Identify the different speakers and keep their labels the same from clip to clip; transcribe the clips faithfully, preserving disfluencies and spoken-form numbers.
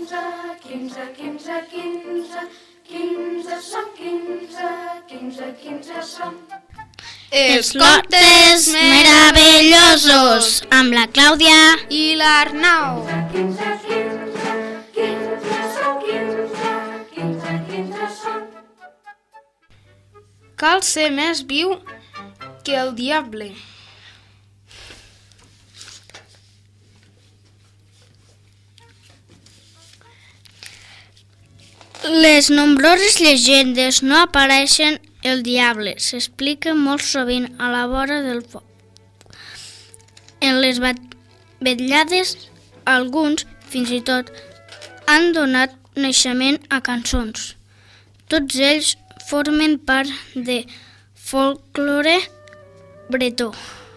Speaker 1: quinze, quinze, quinze, quinze, quinze són quinze, quinze, quinze són.
Speaker 2: Els contes meravellosos amb la Clàudia
Speaker 3: i l'Arnau.
Speaker 1: quinze, quinze, quinze són quinze, quinze, quinze són.
Speaker 3: Cal ser més viu que el diable.
Speaker 2: Les nombroses llegendes no apareixen el diable, s'explica molt sovint a la vora del foc. En les vetllades, alguns, fins i tot, han donat naixement a cançons. Tots ells formen part de folklore bretó.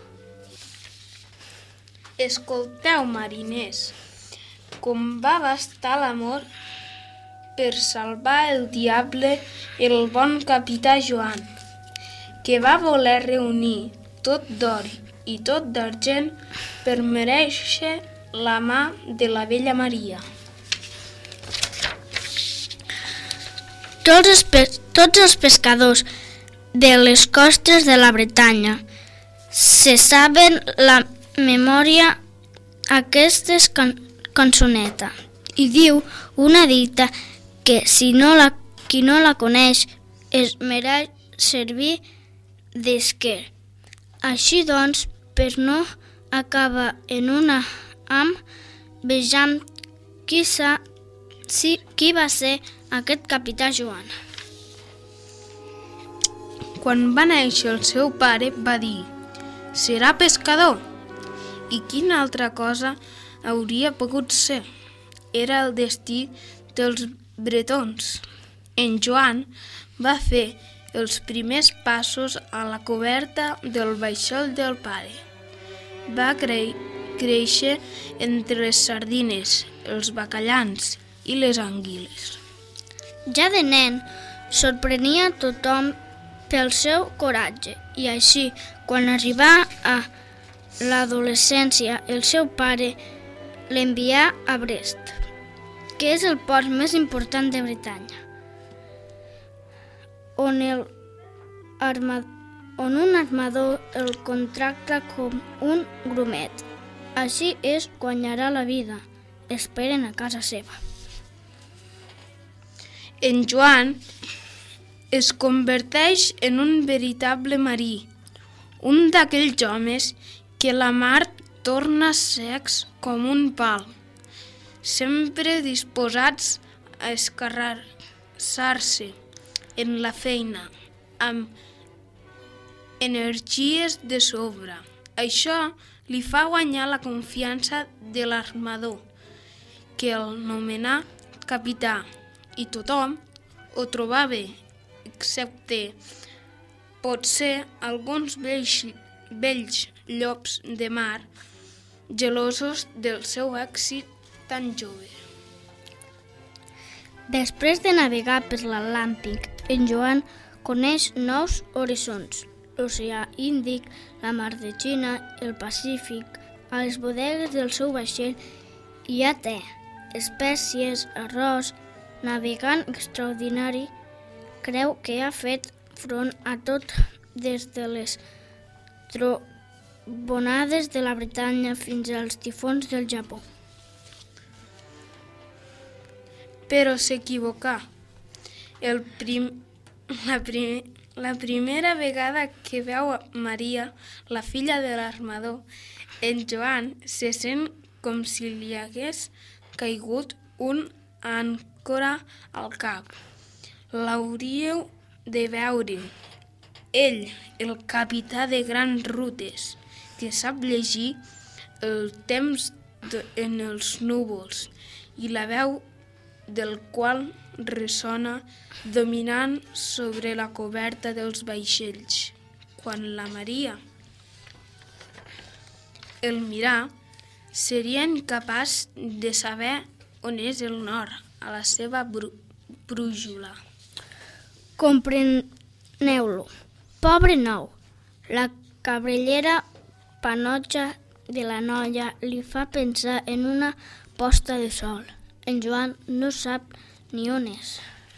Speaker 3: Escolteu, mariners, com va bastar l'amor per salvar el diable el bon capità Joan, que va voler reunir tot d'or i tot d'argent per merèixer la mà de la vella Maria.
Speaker 2: Tots els, pe tots els pescadors de les costes de la Bretanya se saben la memòria aquestes can cançoneta i diu una dita que si no la, qui no la coneix es mereix servir d'esquer. Així doncs, per no acabar en una am, vejam qui, sa, si, qui va ser aquest capità Joan.
Speaker 3: Quan va néixer el seu pare va dir: «Serà pescador». I quina altra cosa hauria pogut ser? Era el destí dels bretons. En Joan va fer els primers passos a la coberta del vaixell del pare. Va cre créixer entre les sardines, els bacallans i les anguiles.
Speaker 2: Ja de nen, sorprenia tothom pel seu coratge i així, quan arribà a l'adolescència, el seu pare l'envià a Brest, que és el port més important de Bretanya, on, el armad on un armador el contracta com un grumet. Així es guanyarà la vida, esperen a casa seva.
Speaker 3: En Joan es converteix en un veritable marí, un d'aquells homes que la mar torna secs com un pal, sempre disposats a escarrassar-se en la feina, amb energies de sobre. Això li fa guanyar la confiança de l'armador, que el nomenà capità, i tothom ho trobava bé, excepte potser alguns vells, vells llops de mar gelosos del seu èxit tan jove.
Speaker 2: Després de navegar per l'Atlàntic, en Joan coneix nous horitzons, l'oceà Índic, la mar de Xina, el Pacífic. A les bodegues del seu vaixell hi ha te, espècies, arròs. Navegant extraordinari, creu que ha fet front a tot des de les trombonades de la Bretanya fins als tifons del Japó.
Speaker 3: Però s'equivocà. El prim, la, prim, la primera vegada que veu a Maria, la filla de l'armador, en Joan se sent com si li hagués caigut un àncora al cap. L'hauríeu de veure. Ell, el capità de grans rutes, que sap llegir el temps en els núvols i la veu del qual ressona dominant sobre la coberta dels vaixells. Quan la Maria el mirà, seria incapaç de saber on és el nord a la seva brújula.
Speaker 2: Compreneu-lo. Pobre nou, la cabrellera panotxa de la noia li fa pensar en una posta de sol. en Joan no sap ni on és.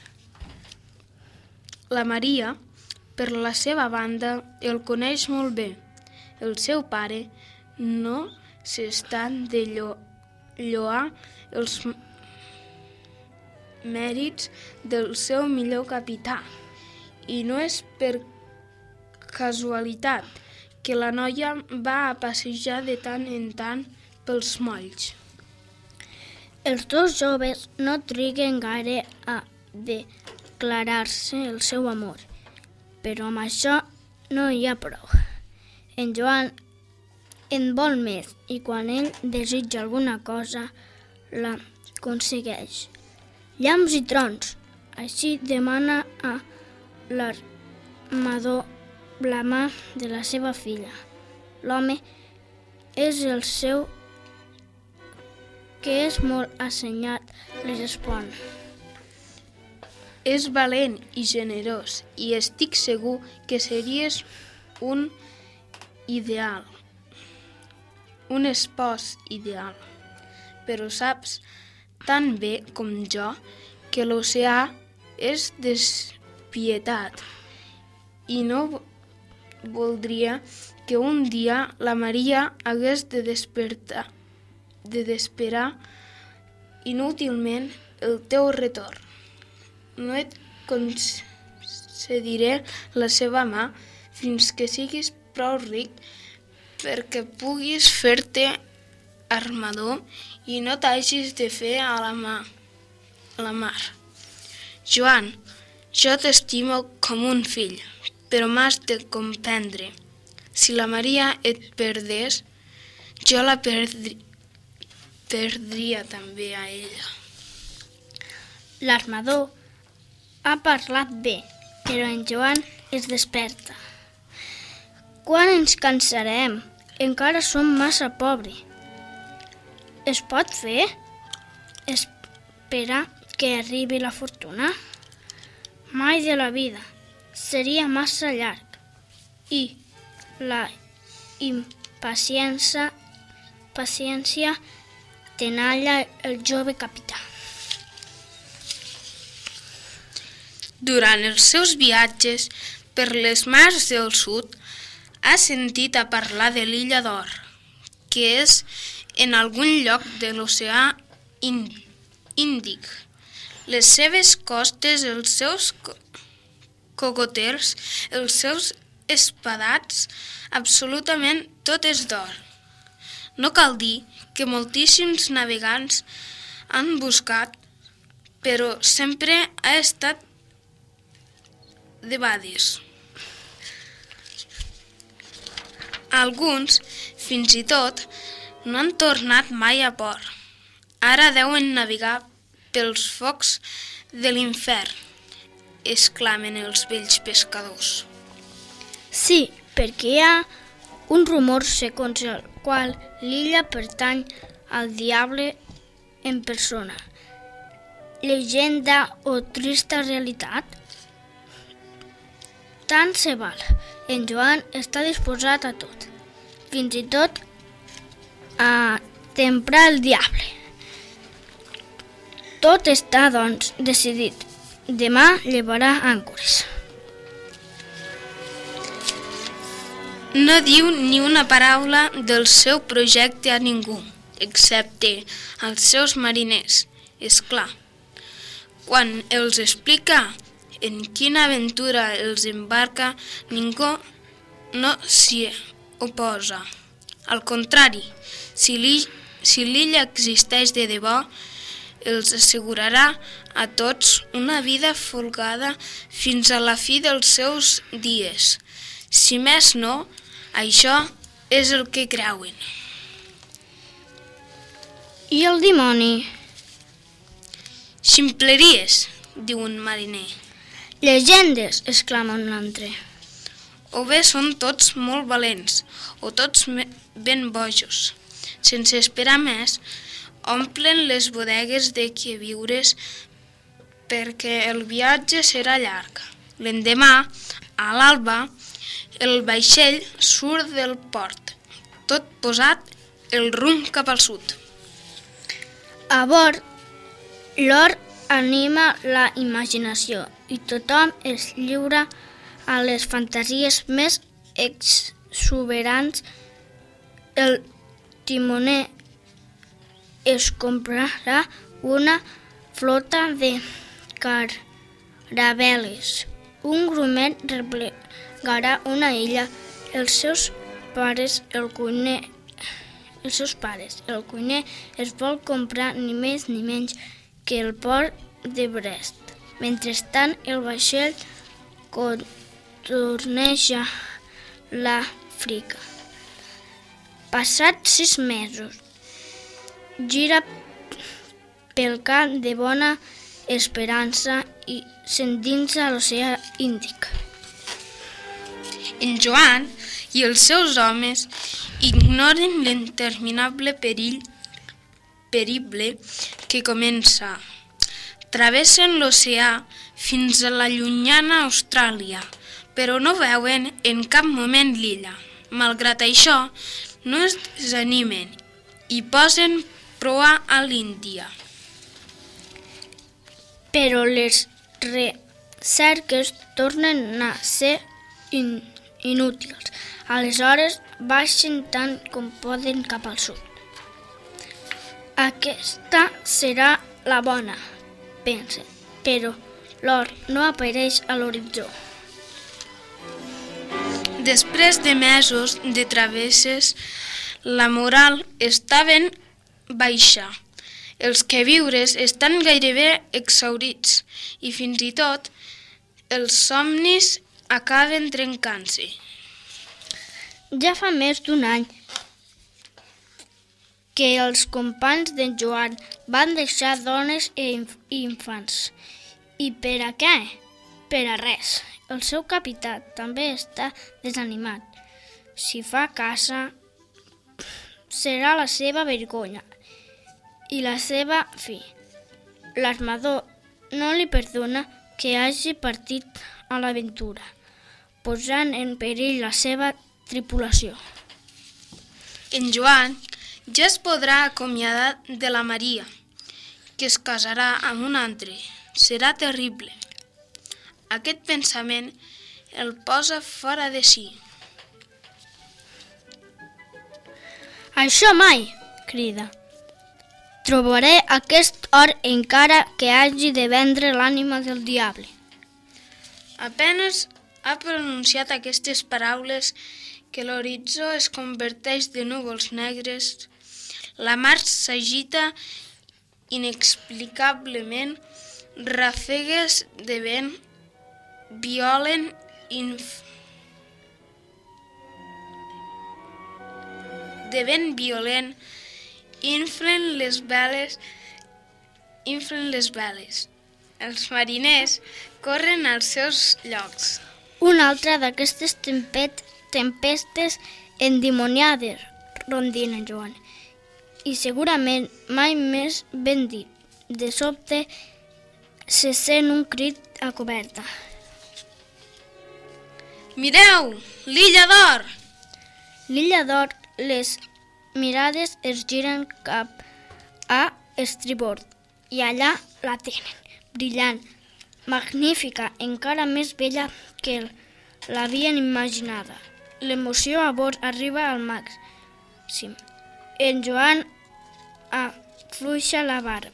Speaker 3: La Maria, per la seva banda, el coneix molt bé. El seu pare no s'està de llo- lloar els mèrits del seu millor capità, i no és per casualitat que la noia va a passejar de tant en tant pels molls.
Speaker 2: Els dos joves no triguen gaire a declarar-se el seu amor, però amb això no hi ha prou. En Joan en vol més i quan ell desitja alguna cosa la aconsegueix. Llamps i trons, així demana a l'armador la mà de la seva filla. L'home és el seu que és molt assenyat, li respon.
Speaker 3: És valent i generós i estic segur que series un ideal, un espòs ideal. Però saps tan bé com jo que l'oceà és despietat i no voldria que un dia la Maria hagués de despertar, de desesperar inútilment el teu retorn. No et concediré la seva mà fins que siguis prou ric perquè puguis fer-te armador i no t'hagis de fer a la, mà, a la mar. Joan, jo t'estimo com un fill, però m'has de comprendre. Si la Maria et perdés, jo la perdri, perdria també a ella.
Speaker 2: L'armador ha parlat bé, però en Joan es desperta. Quan ens cansarem? Encara som massa pobres. Es pot fer? Esperar que arribi la fortuna? Mai de la vida. Seria massa llarg. I la impaciència paciència tenalla el jove capità.
Speaker 3: Durant els seus viatges per les mars del sud, ha sentit a parlar de l'illa d'Or, que és en algun lloc de l'oceà Índic. Les seves costes, els seus cocoters, els seus espadats, absolutament tot és d'or. No cal dir que moltíssims navegants han buscat, però sempre ha estat debades. Alguns, fins i tot, no han tornat mai a port. Ara deuen navegar pels focs de l'infern, exclamen els vells pescadors.
Speaker 2: Sí, perquè hi ha un rumor segons el qual l'illa pertany al diable en persona. Llegenda o trista realitat? Tant se val. En Joan està disposat a tot, fins i tot a temprar el diable. Tot està, doncs, decidit. Demà llevarà àncores.
Speaker 3: No diu ni una paraula del seu projecte a ningú, excepte als seus mariners, és clar. Quan els explica en quina aventura els embarca, ningú no s'hi oposa. Al contrari, si l'illa existeix de debò, els assegurarà a tots una vida folgada fins a la fi dels seus dies. Si més no, això és el que creuen.
Speaker 2: I el dimoni?
Speaker 3: Ximpleries, diu un mariner.
Speaker 2: Llegendes, exclama un altre.
Speaker 3: O bé són tots molt valents, o tots ben bojos. Sense esperar més, omplen les bodegues de queviures perquè el viatge serà llarg. L'endemà, a l'alba, el vaixell surt del port, tot posat el rumb cap al sud.
Speaker 2: A bord L'or anima la imaginació i tothom és lliure a les fantasies més exuberants. El timoner es comprarà una flota de caravel·les. Un grumet replegarà una illa. Els seus pares, el cuiner, els seus pares, el cuiner es vol comprar ni més ni menys que el port de Brest. Mentrestant, el vaixell contorneja l'Àfrica. Passats sis mesos, gira pel camp de Bona Esperança i s'endinsa a l'oceà Índic.
Speaker 3: En Joan i els seus homes ignoren l'interminable perill perible que comença. Travessen l'oceà fins a la llunyana Austràlia, però no veuen en cap moment l'illa. Malgrat això, no es desanimen i posen proa a l'Índia.
Speaker 2: Però les recerques tornen a ser in inútils. Aleshores, baixen tant com poden cap al sud. Aquesta serà la bona, pensen, però l'or no apareix a l'horitzó.
Speaker 3: Després de mesos de travesses, la moral està ben baixa. Els queviures estan gairebé exhaurits i fins i tot els somnis acaben trencant-se.
Speaker 2: Ja fa més d'un any que els companys d'en Joan van deixar dones i inf infants. I per a què? Per a res. El seu capità també està desanimat. Si fa casa, serà la seva vergonya i la seva fi. L'armador no li perdona que hagi partit a l'aventura, posant en perill la seva tripulació.
Speaker 3: En Joan ja es podrà acomiadar de la Maria, que es casarà amb un altre. Serà terrible. Aquest pensament el posa fora de si.
Speaker 2: Això mai, crida. Trobaré aquest or encara que hagi de vendre l'ànima del diable.
Speaker 3: Apenes ha pronunciat aquestes paraules que l'horitzó es converteix de núvols negres, la mar s'agita inexplicablement, ràfegues de vent violen inf... de vent violent inflen les veles, inflen les veles. Els mariners corren als seus llocs.
Speaker 2: Una altra d'aquestes tempet tempestes endimoniades rondina Joan, i segurament mai més ben dit. De sobte se sent un crit a coberta.
Speaker 3: Mireu, l'illa d'or!
Speaker 2: L'illa d'or, les mirades es giren cap a estribord i allà la tenen, brillant, magnífica, encara més bella que l'havien imaginada. L'emoció a bord arriba al màxim. En Joan afluixa la barra.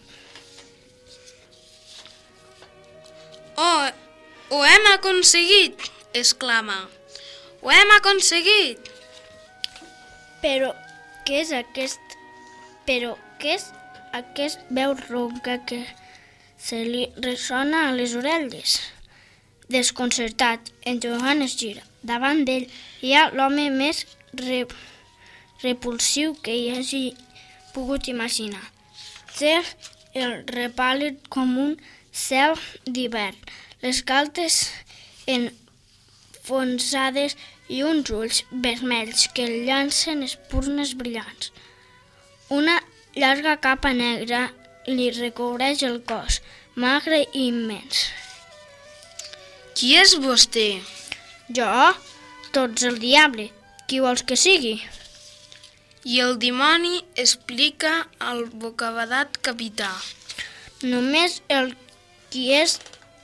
Speaker 3: Oh, ho hem aconseguit! Exclama. Ho hem aconseguit!
Speaker 2: Però què és aquest? Però què és aquest veu ronca que se li ressona a les orelles? Desconcertat, en Joan es gira. Davant d'ell hi ha l'home més re repulsiu que hi hagi pogut imaginar. Té el repàl·lid com un cel d'hivern, les galtes enfonsades i uns ulls vermells que llancen espurnes brillants. Una llarga capa negra li recobreix el cos, magre i immens.
Speaker 3: Qui és vostè?
Speaker 2: Jo? Tots el diable. Qui vols que sigui?
Speaker 3: I el dimoni explica al bocabadat capità.
Speaker 2: Només el qui és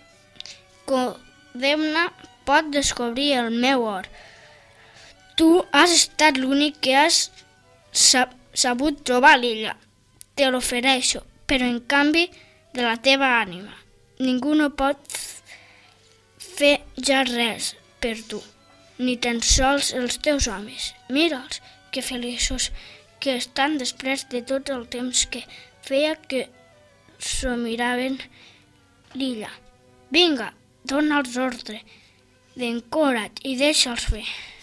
Speaker 2: condemna pot descobrir el meu or. Tu has estat l'únic que has sab sabut trobar l'illa. Te l'ofereixo, però en canvi de la teva ànima. Ningú no pot fer ja res per tu, ni tan sols els teus homes. Mira'ls, que feliços que estan després de tot el temps que feia que s'ho miraven l'illa. Vinga, dona'ls ordre, d'encora't i deixa'ls fer.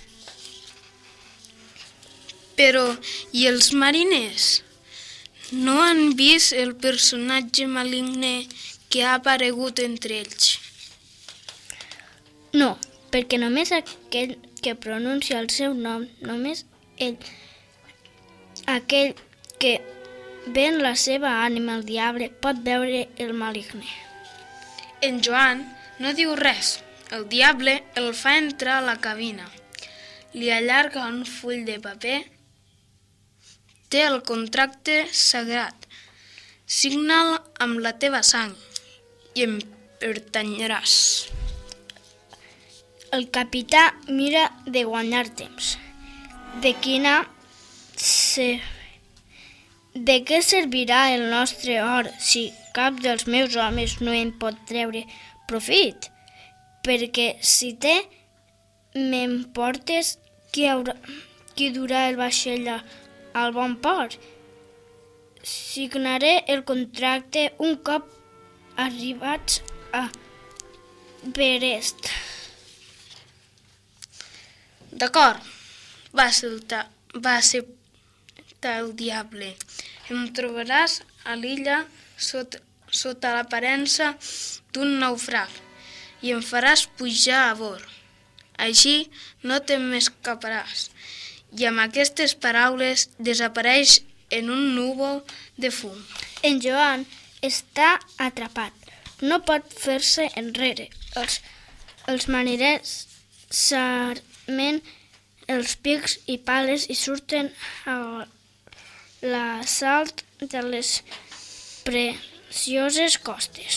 Speaker 3: Però, i els mariners? No han vist el personatge maligne que ha aparegut entre ells?
Speaker 2: No, perquè només aquell que pronuncia el seu nom, només ell, aquell que ven la seva ànima al diable, pot veure el maligne.
Speaker 3: En Joan no diu res. El diable el fa entrar a la cabina. Li allarga un full de paper. Té el contracte sagrat. Signa'l amb la teva sang i em pertanyeràs.
Speaker 2: El capità mira de guanyar temps. De quina se... De què servirà el nostre or si cap dels meus homes no en pot treure profit? Perquè si te m'emportes, qui, haurà... qui durà el vaixell al bon port? Signaré el contracte un cop arribats a Brest.
Speaker 3: D'acord, va saltar, va ser el diable. Em trobaràs a l'illa sota, sota l'aparença d'un naufrag i em faràs pujar a bord. Així no te m'escaparàs. I amb aquestes paraules desapareix en un núvol de fum.
Speaker 2: En Joan està atrapat. No pot fer-se enrere. Els, els mariners s'armen els pics i pales i surten a l'assalt de les precioses costes.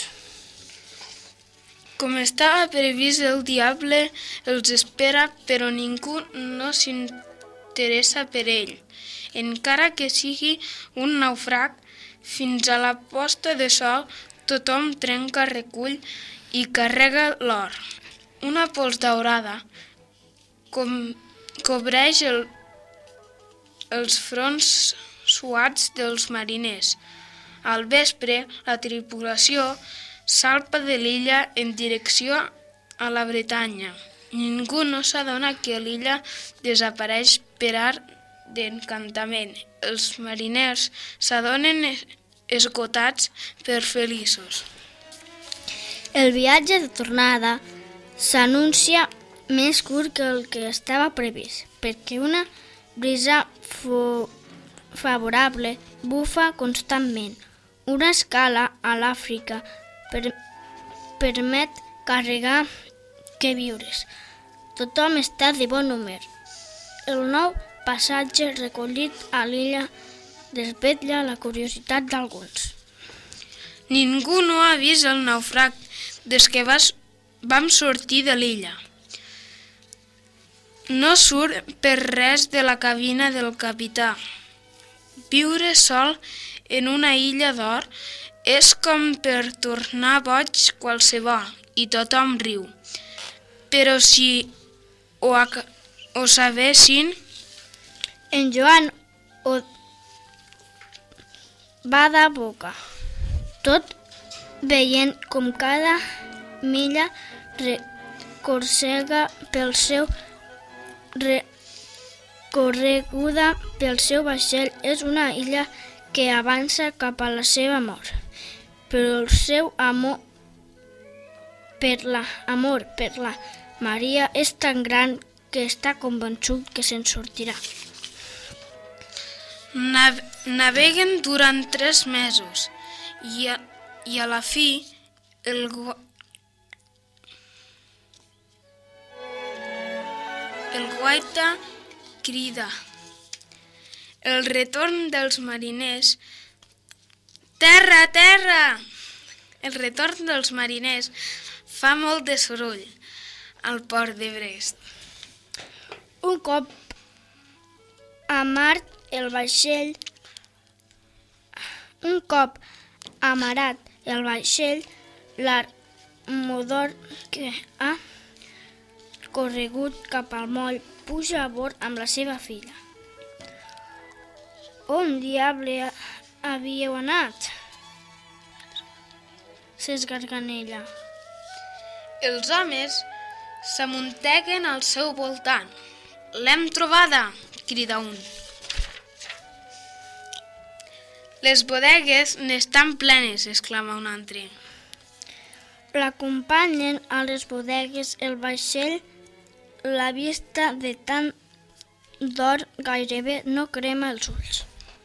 Speaker 3: Com estava previst, el diable els espera, però ningú no s'interessa per ell. Encara que sigui un naufrag, fins a la posta de sol tothom trenca, recull i carrega l'or. Una pols daurada com cobreix el, els fronts suats dels mariners. Al vespre, la tripulació salpa de l'illa en direcció a la Bretanya. Ningú no s'adona que l'illa desapareix per art d'encantament. Els mariners s'adonen esgotats per feliços.
Speaker 2: El viatge de tornada s'anuncia més curt que el que estava previst, perquè una brisa favorable bufa constantment. Una escala a l'Àfrica per, permet carregar que viures. Tothom està de bon humor. El nou passatge recollit a l'illa desvetlla la curiositat d'alguns.
Speaker 3: Ningú no ha vist el naufrag des que vas, vam sortir de l'illa. No surt per res de la cabina del capità. Viure sol en una illa d'or és com per tornar boig qualsevol i tothom riu. Però si ho, ho sabessin...
Speaker 2: En Joan ho va de boca, tot veient com cada milla recorrega pel seu recorreguda pel seu vaixell és una illa que avança cap a la seva mort. Però el seu amor per la, amor per la Maria és tan gran que està convençut que se'n sortirà.
Speaker 3: Nav naveguen durant tres mesos i a, i a la fi el, el guaita crida. El retorn dels mariners. Terra, terra! El retorn dels mariners fa molt de soroll al port de Brest.
Speaker 2: Un cop amart el vaixell, un cop amarat el vaixell, l'armador que ha corregut cap al moll puja a bord amb la seva filla. On diable havíeu anat? S'esgarganella.
Speaker 3: Els homes s'amunteguen al seu voltant. L'hem trobada, crida un. Les bodegues n'estan plenes, exclama un altre.
Speaker 2: L'acompanyen a les bodegues el vaixell. La vista de tant d'or gairebé no crema els ulls.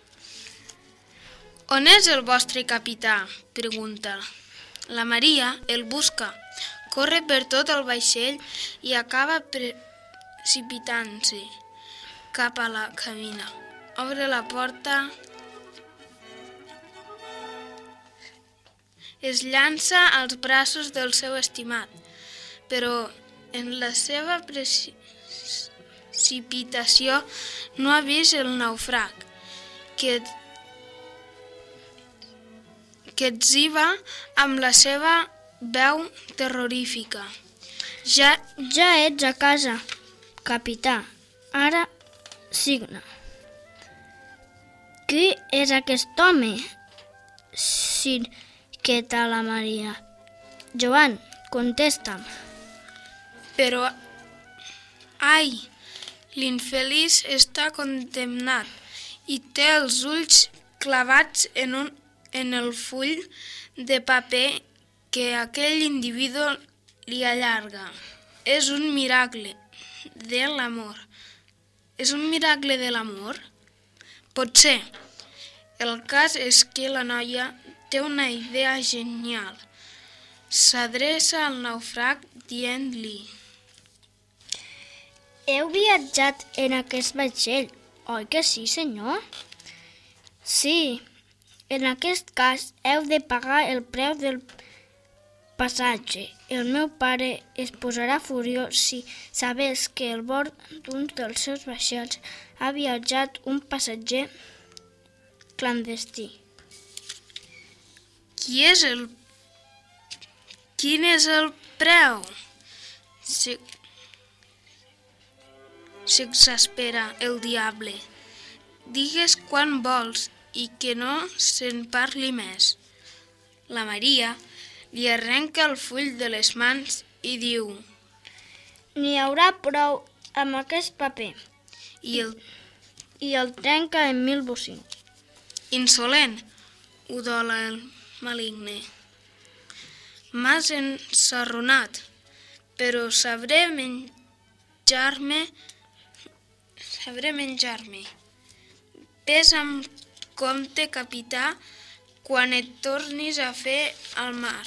Speaker 3: On és el vostre capità? Pregunta. La Maria el busca, corre per tot el vaixell i acaba precipitant-se cap a la cabina. Obre la porta, es llança als braços del seu estimat, però en la seva precipitació no ha vist el naufrag, que que etziba amb la seva veu terrorífica.
Speaker 2: Ja, ja ets a casa, capità. Ara signa. Qui és aquest home? S'inquieta la Maria. Joan, contesta'm.
Speaker 3: Però, ai, l'infeliç està condemnat i té els ulls clavats en un en el full de paper que aquell individu li allarga. És un miracle de l'amor. És un miracle de l'amor? Potser. El cas és que la noia té una idea genial. S'adreça al naufrag dient-li:
Speaker 2: Heu viatjat en aquest vaixell, oi que sí, senyor? Sí. En aquest cas, heu de pagar el preu del passatge. El meu pare es posarà furiós si sabés que al bord d'un dels seus vaixells ha viatjat un passatger clandestí.
Speaker 3: Qui és el... Quin és el preu? S'exaspera el diable. Digues quan vols i que no se'n parli més. La Maria li arrenca el full de les mans i diu:
Speaker 2: N'hi haurà prou amb aquest paper.
Speaker 3: I el,
Speaker 2: I el trenca en mil bocins.
Speaker 3: Insolent, udola el maligne. M'has ensarronat, però sabré menjar-me, sabré menjar-me. Ves amb compte, capità, quan et tornis a fer al mar.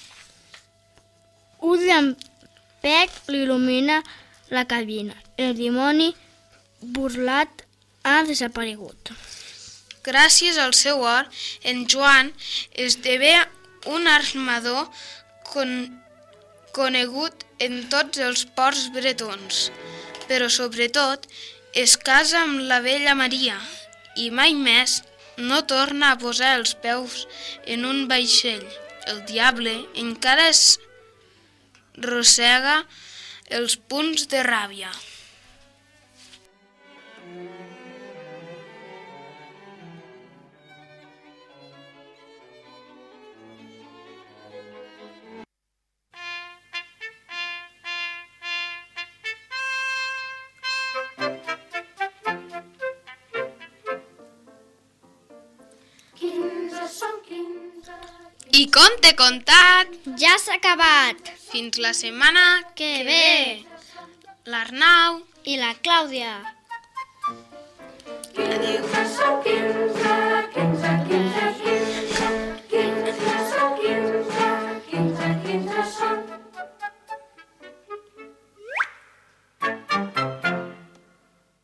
Speaker 2: Un llampec il·lumina la cabina. El dimoni burlat ha desaparegut.
Speaker 3: Gràcies al seu or, en Joan esdevé un armador con... conegut en tots els ports bretons, però sobretot es casa amb la vella Maria i mai més no torna a posar els peus en un vaixell. El diable encara es rosega els punys de ràbia. I conte contat!
Speaker 2: Ja s'ha acabat!
Speaker 3: Fins la setmana
Speaker 2: Que ve!
Speaker 3: L'Arnau
Speaker 2: I la Clàudia!
Speaker 1: Quinze són quinze.